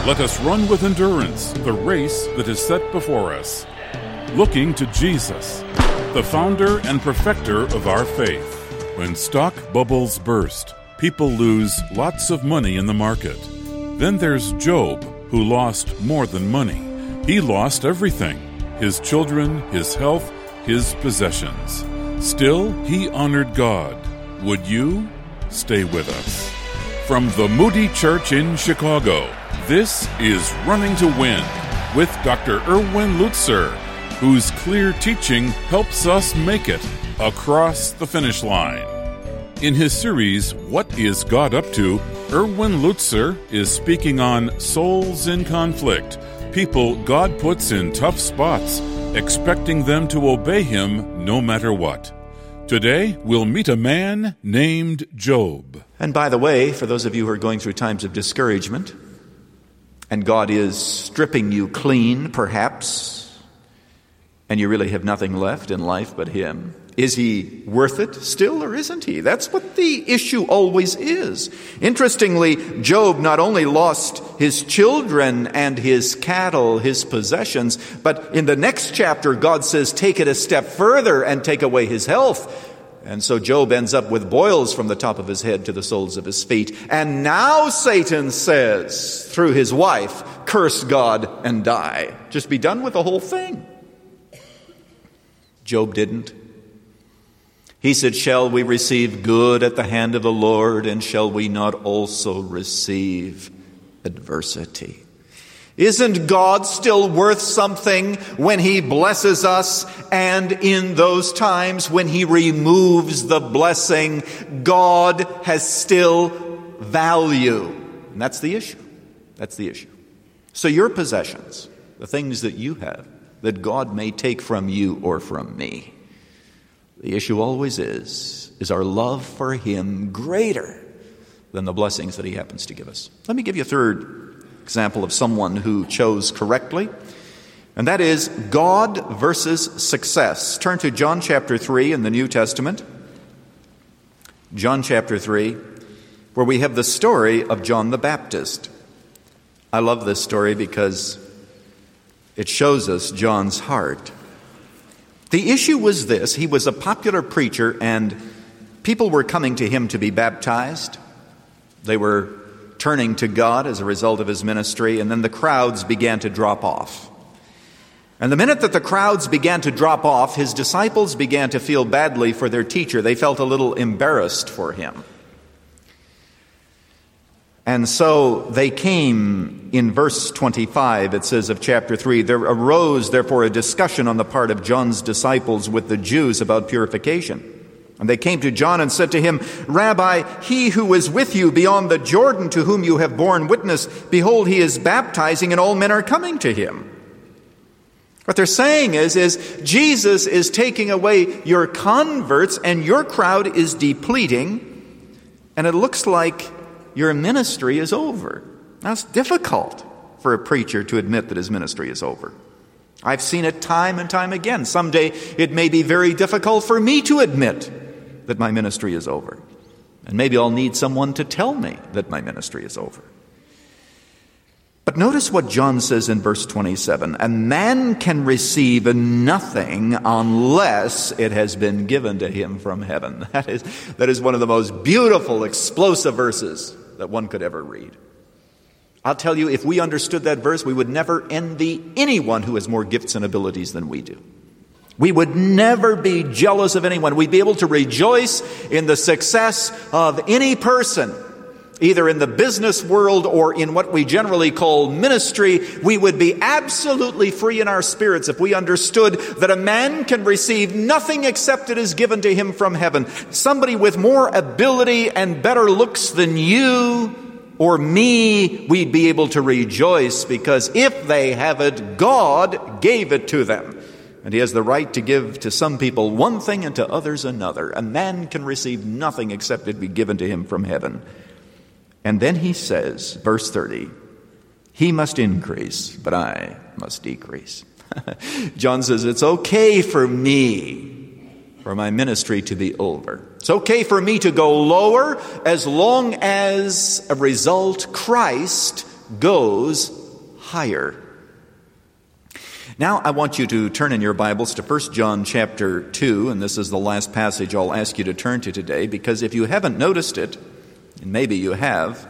Let us run with endurance the race that is set before us, looking to Jesus, the founder and perfecter of our faith. When stock bubbles burst, people lose lots of money in the market. Then there's Job, who lost more than money. He lost everything: his children, his health, his possessions. Still, he honored God. Would you? Stay with us. From the Moody Church in Chicago, this is Running to Win with Dr. Erwin Lutzer, whose clear teaching helps us make it across the finish line. In his series, What is God Up To?, Erwin Lutzer is speaking on souls in conflict, people God puts in tough spots, expecting them to obey him no matter what. Today, we'll meet a man named Job. And by the way, for those of you who are going through times of discouragement, and God is stripping you clean, perhaps, and you really have nothing left in life but him, is he worth it still, or isn't he? That's what the issue always is. Interestingly, Job not only lost his children and his cattle, his possessions, but in the next chapter, God says, take it a step further and take away his health. And so Job ends up with boils from the top of his head to the soles of his feet. And now Satan says, through his wife, curse God and die. Just be done with the whole thing. Job didn't. He said, shall we receive good at the hand of the Lord, and shall we not also receive adversity? Isn't God still worth something when he blesses us, and in those times when he removes the blessing, God has still value? And that's the issue. That's the issue. So your possessions, the things that you have, that God may take from you or from me, the issue always is our love for him greater than the blessings that he happens to give us? Let me give you a third example of someone who chose correctly, and that is God versus success. Turn to John chapter 3 in the New Testament. John chapter 3, where we have the story of John the Baptist. I love this story because it shows us John's heart. The issue was this: he was a popular preacher, and people were coming to him to be baptized. They were turning to God as a result of his ministry, and then the crowds began to drop off. And the minute that the crowds began to drop off, his disciples began to feel badly for their teacher. They felt a little embarrassed for him. And so they came, in verse 25, it says of chapter 3, there arose therefore a discussion on the part of John's disciples with the Jews about purification. And they came to John and said to him, Rabbi, he who is with you beyond the Jordan, to whom you have borne witness, behold, he is baptizing, and all men are coming to him. What they're saying is Jesus is taking away your converts, and your crowd is depleting, and it looks like your ministry is over. Now, it's difficult for a preacher to admit that his ministry is over. I've seen it time and time again. Someday it may be very difficult for me to admit that my ministry is over. And maybe I'll need someone to tell me that my ministry is over. But notice what John says in verse 27. A man can receive nothing unless it has been given to him from heaven. That is one of the most beautiful, explosive verses that one could ever read. I'll tell you, if we understood that verse, we would never envy anyone who has more gifts and abilities than we do. We would never be jealous of anyone. We'd be able to rejoice in the success of any person, either in the business world or in what we generally call ministry. We would be absolutely free in our spirits if we understood that a man can receive nothing except it is given to him from heaven. Somebody with more ability and better looks than you or me, we'd be able to rejoice, because if they have it, God gave it to them. And he has the right to give to some people one thing and to others another. A man can receive nothing except it be given to him from heaven. And then he says, verse 30, he must increase, but I must decrease. John says, it's okay for me, for my ministry to be over. It's okay for me to go lower as long as a result Christ goes higher. Now I want you to turn in your Bibles to 1 John chapter 2, and this is the last passage I'll ask you to turn to today, because if you haven't noticed it, and maybe you have,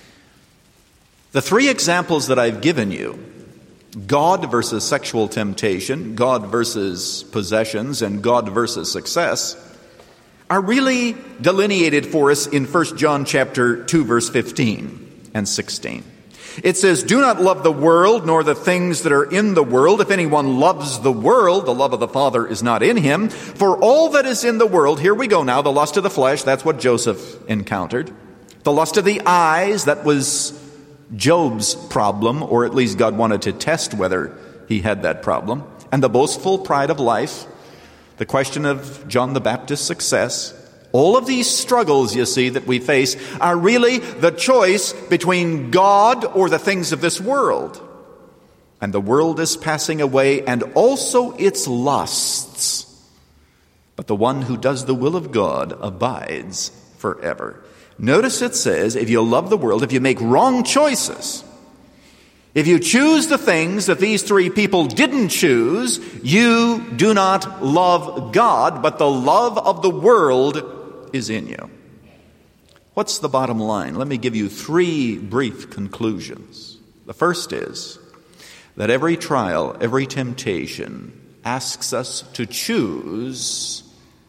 the three examples that I've given you, God versus sexual temptation, God versus possessions, and God versus success, are really delineated for us in 1 John chapter 2, verse 15 and 16. It says, "Do not love the world, nor the things that are in the world. If anyone loves the world, the love of the Father is not in him. For all that is in the world," here we go now, the lust of the flesh, that's what Joseph encountered. The lust of the eyes, that was Job's problem, or at least God wanted to test whether he had that problem. And the boastful pride of life, the question of John the Baptist's success. All of these struggles, you see, that we face are really the choice between God or the things of this world. And the world is passing away, and also its lusts. But the one who does the will of God abides forever. Notice it says, if you love the world, if you make wrong choices, if you choose the things that these three people didn't choose, you do not love God, but the love of the world is in you. What's the bottom line? Let me give you three brief conclusions. The first is that every trial, every temptation asks us to choose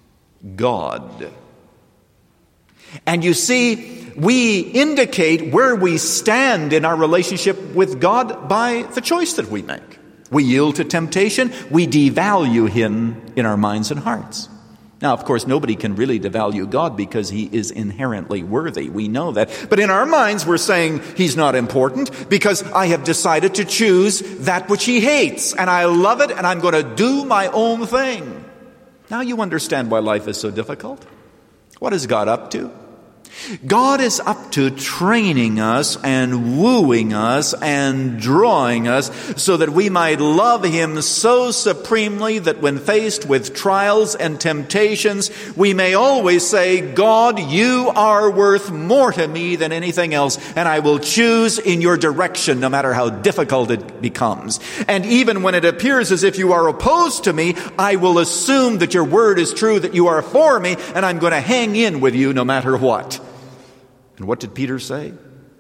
God. And you see, we indicate where we stand in our relationship with God by the choice that we make. We yield to temptation. We devalue Him in our minds and hearts. Now, of course, nobody can really devalue God because He is inherently worthy. We know that. But in our minds, we're saying He's not important because I have decided to choose that which He hates. And I love it, and I'm going to do my own thing. Now you understand why life is so difficult. What is God up to? God is up to training us and wooing us and drawing us so that we might love Him so supremely that when faced with trials and temptations, we may always say, God, you are worth more to me than anything else, and I will choose in your direction no matter how difficult it becomes. And even when it appears as if you are opposed to me, I will assume that your word is true, that you are for me, and I'm going to hang in with you no matter what. And what did Peter say?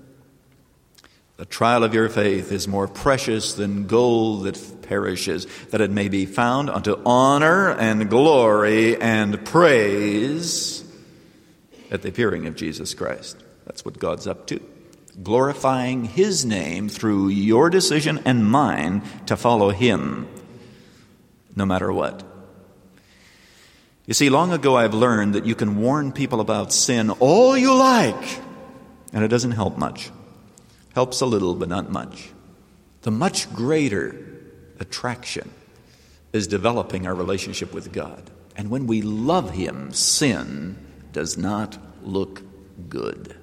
The trial of your faith is more precious than gold that perishes, that it may be found unto honor and glory and praise at the appearing of Jesus Christ. That's what God's up to. Glorifying His name through your decision and mine to follow Him, no matter what. You see, long ago I've learned that you can warn people about sin all you like, and it doesn't help much. Helps a little, but not much. The much greater attraction is developing our relationship with God. And when we love Him, sin does not look good.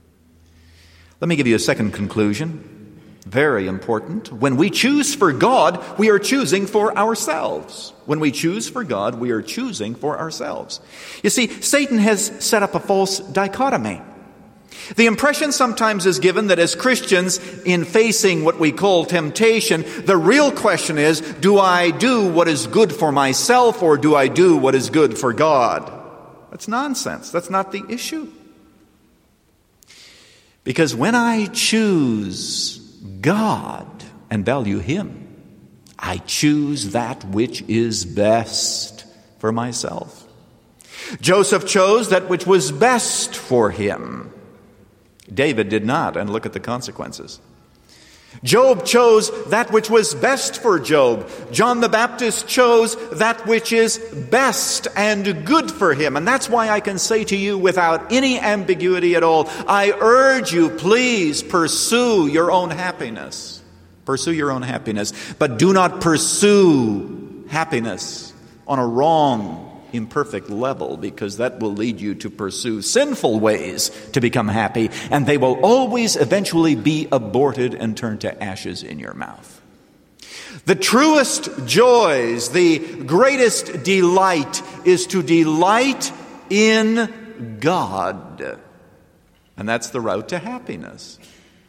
Let me give you a second conclusion. Very important. When we choose for God, we are choosing for ourselves. When we choose for God, we are choosing for ourselves. You see, Satan has set up a false dichotomy. The impression sometimes is given that as Christians, in facing what we call temptation, the real question is, do I do what is good for myself or do I do what is good for God? That's nonsense. That's not the issue. Because when I choose God and value Him, I choose that which is best for myself. Joseph chose that which was best for him. David did not, and look at the consequences. Job chose that which was best for Job. John the Baptist chose that which is best and good for him. And that's why I can say to you without any ambiguity at all, I urge you, please pursue your own happiness. Pursue your own happiness. But do not pursue happiness on a wrong, imperfect level, because that will lead you to pursue sinful ways to become happy, and they will always eventually be aborted and turn to ashes in your mouth. The truest joys, the greatest delight is to delight in God. And that's the route to happiness.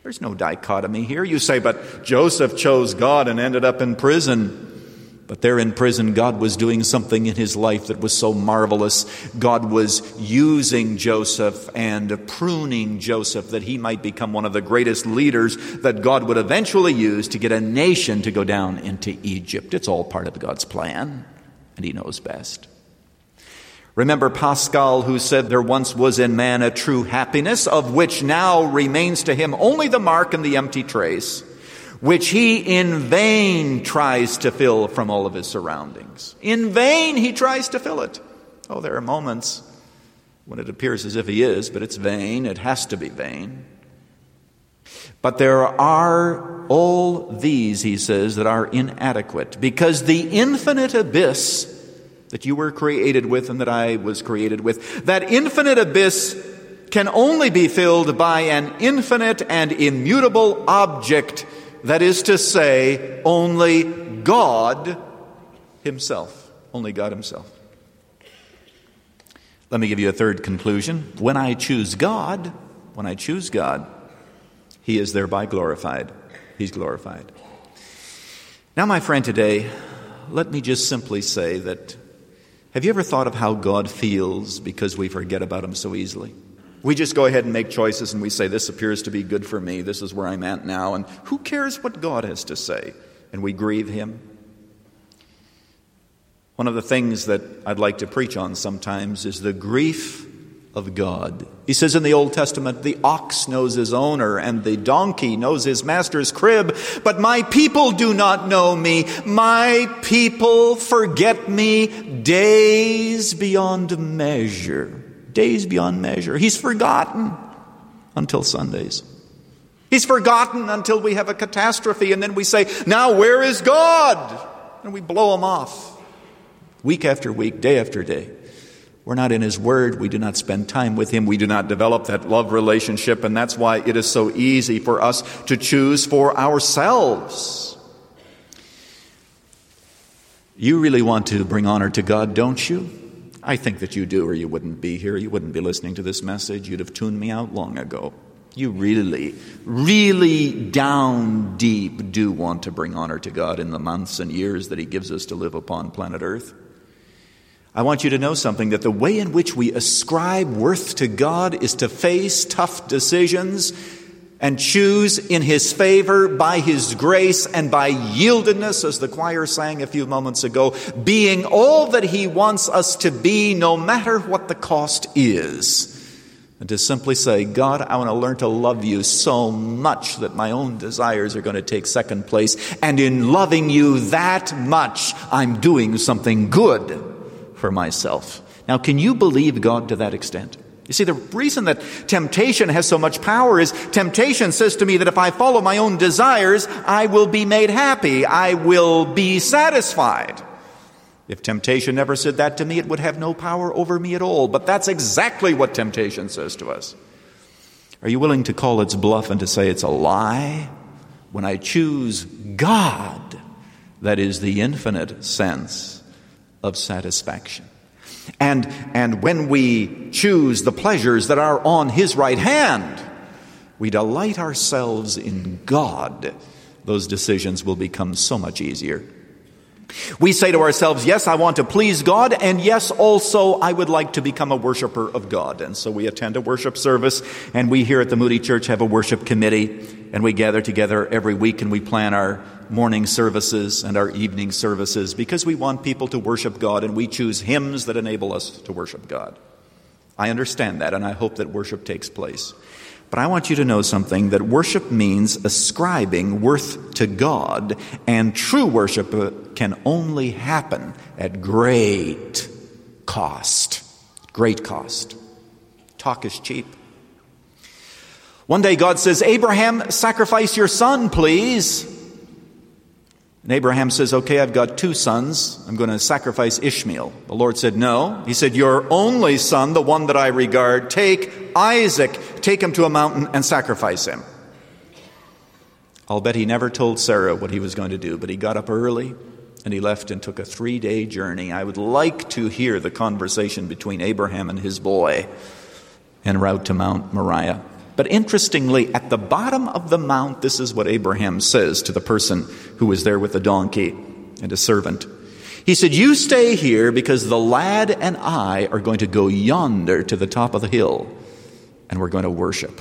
There's no dichotomy here. You say, but Joseph chose God and ended up in prison. But there in prison, God was doing something in his life that was so marvelous. God was using Joseph and pruning Joseph that he might become one of the greatest leaders that God would eventually use to get a nation to go down into Egypt. It's all part of God's plan, and he knows best. Remember Pascal, who said there once was in man a true happiness, of which now remains to him only the mark and the empty trace, which he in vain tries to fill from all of his surroundings. In vain he tries to fill it. Oh, there are moments when it appears as if he is, but it's vain. It has to be vain. But there are all these, he says, that are inadequate, because the infinite abyss that you were created with and that I was created with, that infinite abyss can only be filled by an infinite and immutable object. That is to say, only God himself. Only God himself. Let me give you a third conclusion. When I choose God, he is thereby glorified. He's glorified. Now, my friend, today, let me just simply say that, have you ever thought of how God feels because we forget about him so easily? We just go ahead and make choices and we say, this appears to be good for me. This is where I'm at now. And who cares what God has to say? And we grieve him. One of the things that I'd like to preach on sometimes is the grief of God. He says in the Old Testament, the ox knows his owner and the donkey knows his master's crib, but my people do not know me. My people forget me days beyond measure. Days beyond measure. He's forgotten until Sundays. He's forgotten until we have a catastrophe and then we say, now where is God? And we blow him off. Week after week, day after day. We're not in his word. We do not spend time with him. We do not develop that love relationship, and that's why it is so easy for us to choose for ourselves. You really want to bring honor to God, don't you? I think that you do, or you wouldn't be here. You wouldn't be listening to this message. You'd have tuned me out long ago. You really, really down deep do want to bring honor to God in the months and years that he gives us to live upon planet Earth. I want you to know something, that the way in which we ascribe worth to God is to face tough decisions and choose in his favor, by his grace, and by yieldedness, as the choir sang a few moments ago, being all that he wants us to be, no matter what the cost is. And to simply say, God, I want to learn to love you so much that my own desires are going to take second place. And in loving you that much, I'm doing something good for myself. Now, can you believe God to that extent? You see, the reason that temptation has so much power is temptation says to me that if I follow my own desires, I will be made happy. I will be satisfied. If temptation never said that to me, it would have no power over me at all. But that's exactly what temptation says to us. Are you willing to call its bluff and to say it's a lie? When I choose God, that is the infinite sense of satisfaction. And when we choose the pleasures that are on his right hand, we delight ourselves in God. Those decisions will become so much easier. We say to ourselves, yes, I want to please God, and yes, also I would like to become a worshiper of God. And so we attend a worship service, and we here at the Moody Church have a worship committee, and we gather together every week and we plan our morning services and our evening services because we want people to worship God, and we choose hymns that enable us to worship God. I understand that, and I hope that worship takes place. But I want you to know something, that worship means ascribing worth to God, and true worship can only happen at great cost. Great cost. Talk is cheap. One day God says, Abraham, sacrifice your son, please. And Abraham says, okay, I've got 2 sons. I'm going to sacrifice Ishmael. The Lord said, no. He said, your only son, the one that I regard, take Isaac, take him to a mountain and sacrifice him. I'll bet he never told Sarah what he was going to do, but he got up early and he left and took a 3-day journey. I would like to hear the conversation between Abraham and his boy en route to Mount Moriah. But interestingly, at the bottom of the mount, this is what Abraham says to the person who was there with the donkey and a servant. He said, "You stay here because the lad and I are going to go yonder to the top of the hill, and we're going to worship."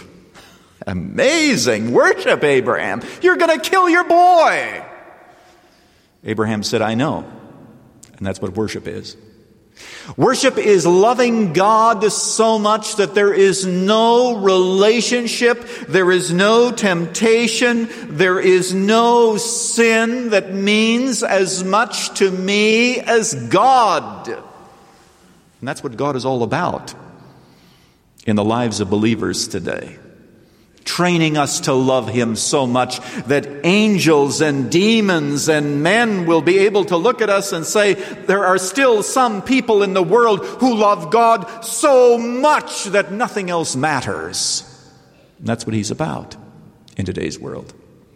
Amazing worship, Abraham. You're going to kill your boy. Abraham said, "I know." And that's what worship is. Worship is loving God so much that there is no relationship, there is no temptation, there is no sin that means as much to me as God. And that's what God is all about in the lives of believers today. Training us to love Him so much that angels and demons and men will be able to look at us and say, there are still some people in the world who love God so much that nothing else matters. And that's what He's about in today's world.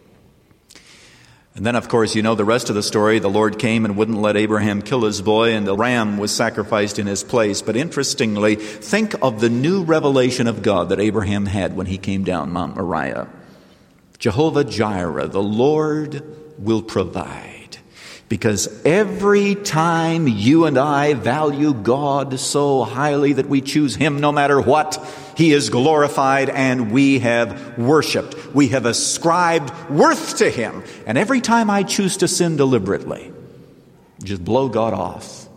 And then, of course, you know the rest of the story. The Lord came and wouldn't let Abraham kill his boy, and the ram was sacrificed in his place. But interestingly, think of the new revelation of God that Abraham had when he came down Mount Moriah. Jehovah Jireh, the Lord will provide. Because every time you and I value God so highly that we choose Him no matter what, He is glorified and we have worshiped. We have ascribed worth to Him. And every time I choose to sin deliberately, just blow God off,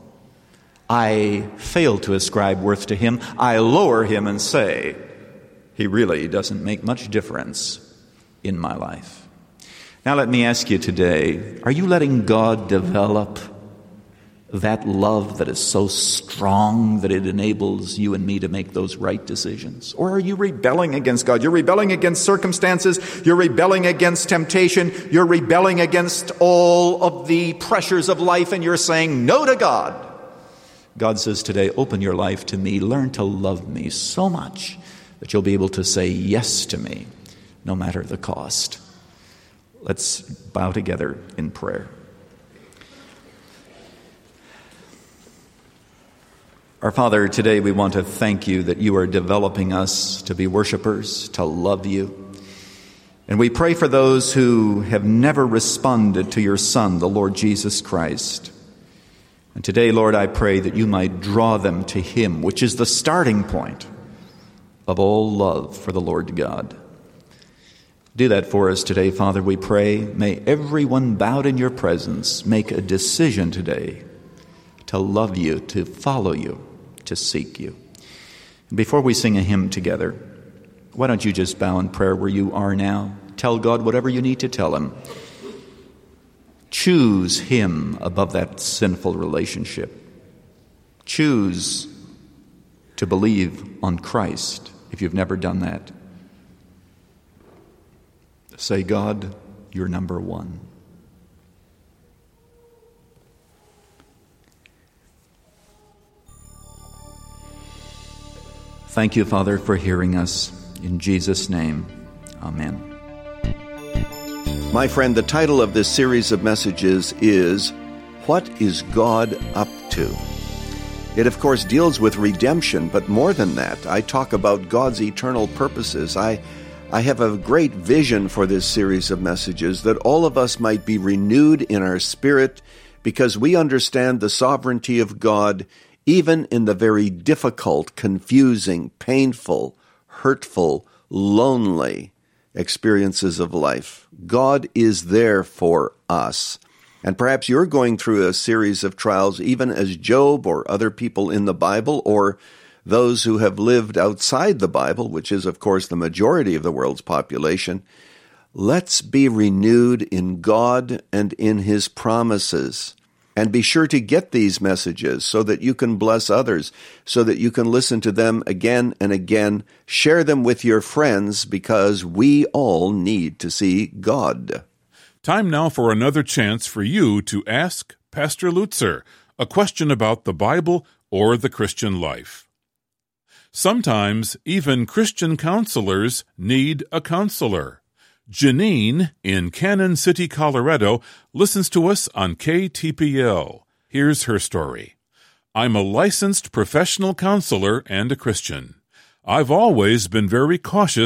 I fail to ascribe worth to Him. I lower Him and say, He really doesn't make much difference in my life. Now let me ask you today, are you letting God develop that love that is so strong that it enables you and me to make those right decisions? Or are you rebelling against God? You're rebelling against circumstances. You're rebelling against temptation. You're rebelling against all of the pressures of life, and you're saying no to God. God says today, open your life to me. Learn to love me so much that you'll be able to say yes to me, no matter the cost. Let's bow together in prayer. Our Father, today we want to thank You that You are developing us to be worshipers, to love You. And we pray for those who have never responded to Your Son, the Lord Jesus Christ. And today, Lord, I pray that You might draw them to Him, which is the starting point of all love for the Lord God. Do that for us today, Father, we pray. May everyone bowed in Your presence make a decision today to love You, to follow You, to seek You. And before we sing a hymn together, why don't you just bow in prayer where you are now? Tell God whatever you need to tell Him. Choose Him above that sinful relationship. Choose to believe on Christ if you've never done that. Say, God, You're number one. Thank You, Father, for hearing us. In Jesus' name, amen. My friend, the title of this series of messages is, What is God Up To? It, of course, deals with redemption, but more than that, I talk about God's eternal purposes. I have a great vision for this series of messages, that all of us might be renewed in our spirit because we understand the sovereignty of God even in the very difficult, confusing, painful, hurtful, lonely experiences of life. God is there for us. And perhaps you're going through a series of trials, even as Job or other people in the Bible, or those who have lived outside the Bible, which is, of course, the majority of the world's population. Let's be renewed in God and in His promises. And be sure to get these messages so that you can bless others, so that you can listen to them again and again. Share them with your friends, because we all need to see God. Time now for another chance for you to ask Pastor Lutzer a question about the Bible or the Christian life. Sometimes even Christian counselors need a counselor. Janine in Cannon City, Colorado, listens to us on KTPL. Here's her story. I'm a licensed professional counselor and a Christian. I've always been very cautious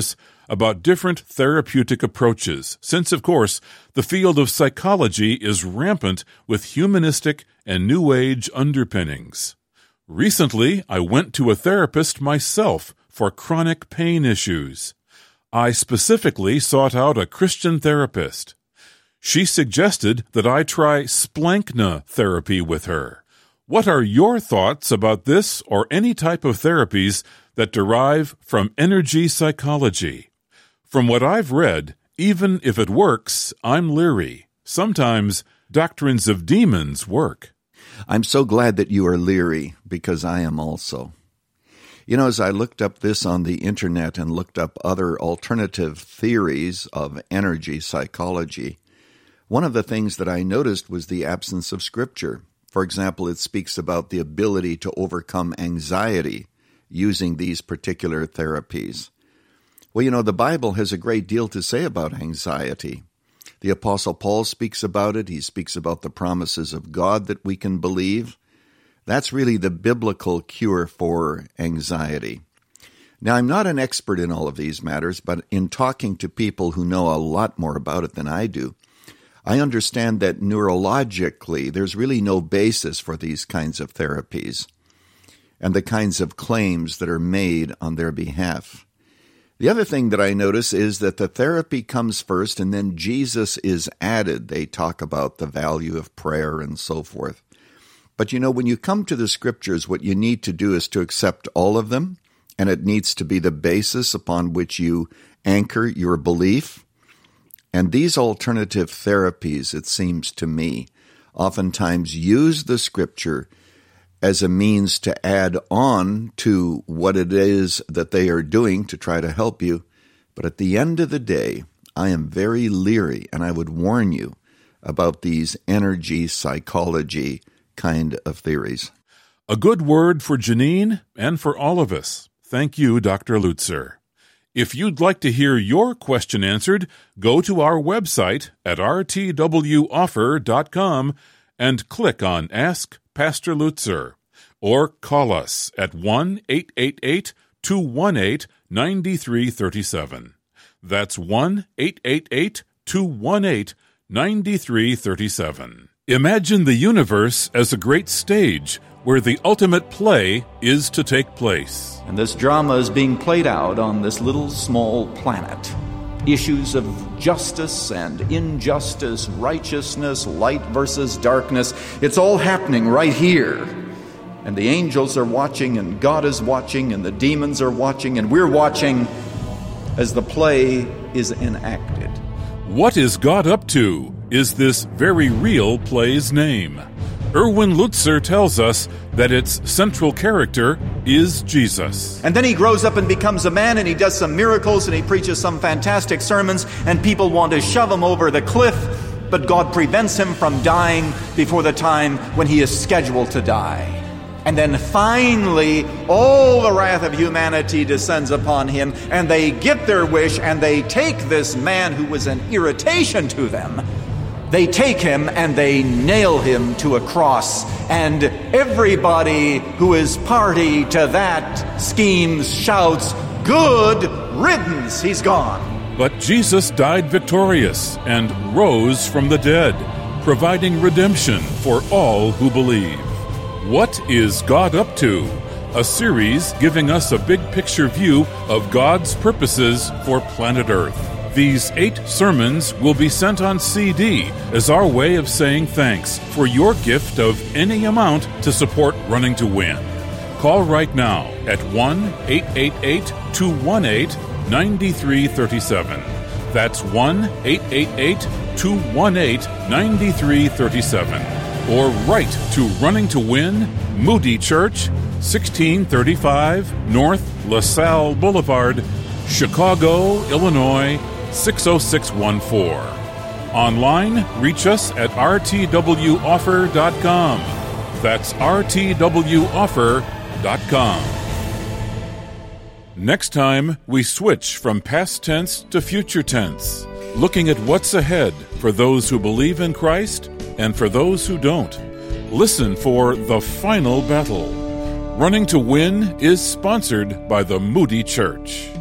about different therapeutic approaches, since, of course, the field of psychology is rampant with humanistic and New Age underpinnings. Recently, I went to a therapist myself for chronic pain issues. I specifically sought out a Christian therapist. She suggested that I try splankna therapy with her. What are your thoughts about this or any type of therapies that derive from energy psychology? From what I've read, even if it works, I'm leery. Sometimes doctrines of demons work. I'm so glad that you are leery, because I am also. You know, as I looked up this on the internet and looked up other alternative theories of energy psychology, one of the things that I noticed was the absence of Scripture. For example, it speaks about the ability to overcome anxiety using these particular therapies. Well, you know, the Bible has a great deal to say about anxiety. The Apostle Paul speaks about it. He speaks about the promises of God that we can believe. That's really the biblical cure for anxiety. Now, I'm not an expert in all of these matters, but in talking to people who know a lot more about it than I do, I understand that neurologically there's really no basis for these kinds of therapies and the kinds of claims that are made on their behalf. The other thing that I notice is that the therapy comes first and then Jesus is added. They talk about the value of prayer and so forth. But you know, when you come to the Scriptures, what you need to do is to accept all of them, and it needs to be the basis upon which you anchor your belief. And these alternative therapies, it seems to me, oftentimes use the Scripture as a means to add on to what it is that they are doing to try to help you. But at the end of the day, I am very leery, and I would warn you about these energy psychology kind of theories. A good word for Janine and for all of us. Thank you, Dr. Lutzer. If you'd like to hear your question answered, go to our website at rtwoffer.com and click on Ask Pastor Lutzer, or call us at 1-888-218-9337. That's 1-888-218-9337. Imagine the universe as a great stage where the ultimate play is to take place. And this drama is being played out on this little small planet. Issues of justice and injustice, righteousness, light versus darkness, it's all happening right here. And the angels are watching, and God is watching, and the demons are watching, and we're watching as the play is enacted. What is God up to is this very real play's name. Erwin Lutzer tells us that its central character is Jesus. And then he grows up and becomes a man, and he does some miracles, and he preaches some fantastic sermons, and people want to shove him over the cliff, but God prevents him from dying before the time when he is scheduled to die. And then finally, all the wrath of humanity descends upon him, and they get their wish, and they take this man who was an irritation to them. They take him and they nail him to a cross, and everybody who is party to that scheme shouts, "Good riddance, he's gone." But Jesus died victorious and rose from the dead, providing redemption for all who believe. What is God up to? A series giving us a big picture view of God's purposes for planet Earth. These 8 sermons will be sent on CD as our way of saying thanks for your gift of any amount to support Running to Win. Call right now at 1-888-218-9337. That's 1-888-218-9337. Or write to Running to Win, Moody Church, 1635 North LaSalle Boulevard, Chicago, Illinois, 60614. Online, reach us at rtwoffer.com. That's rtwoffer.com. Next time, we switch from past tense to future tense, looking at what's ahead for those who believe in Christ and for those who don't. Listen for The Final Battle. Running to Win is sponsored by the Moody Church.